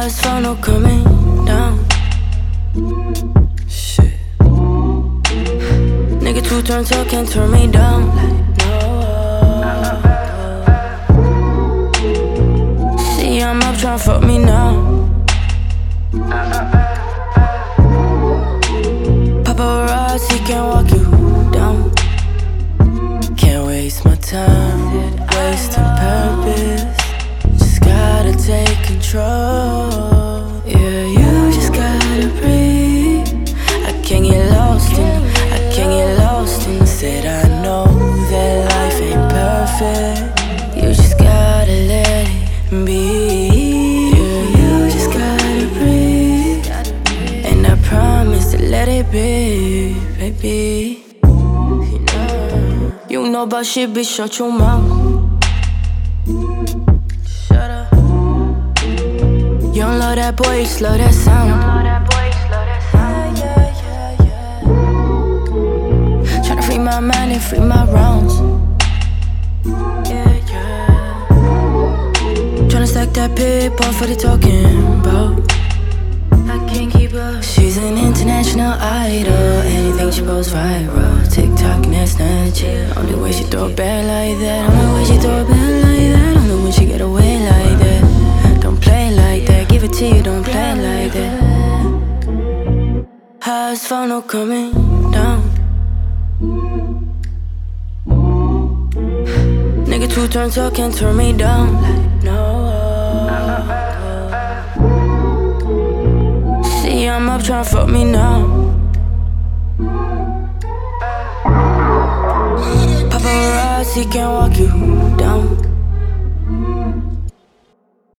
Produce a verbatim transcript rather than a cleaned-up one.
Highest funnel coming down. Shit. Nigga too turned up, can't turn me down. See, I'm up, tryna fuck me now. Paparazzi can't walk you down. Can't waste my time, wasting purpose. Just gotta take control. Yeah, you just gotta breathe. I can't get lost in, I can't get lost in. Said I know that life ain't perfect. You just gotta let it be. Yeah, you just gotta breathe. And I promise to let it be, baby. You know about shit, bitch, shut your mouth. Shut up. You don't love that boy, you slow that sound. Tryna free my mind and free my rounds. Yeah, yeah. Tryna stack that paper for the talking about. I can't keep up. She's an international idol. Anything she posts viral. TikTok and Snapchat. Only way she throw it back like that. Only way she throw it back like that. Only when she get away like that. Don't play like that. Give it to you, don't play like that. Highest funnel coming down. Nigga too turned up, can't turn me down. No. See, I'm up, tryna fuck me now. Paparazzi can't walk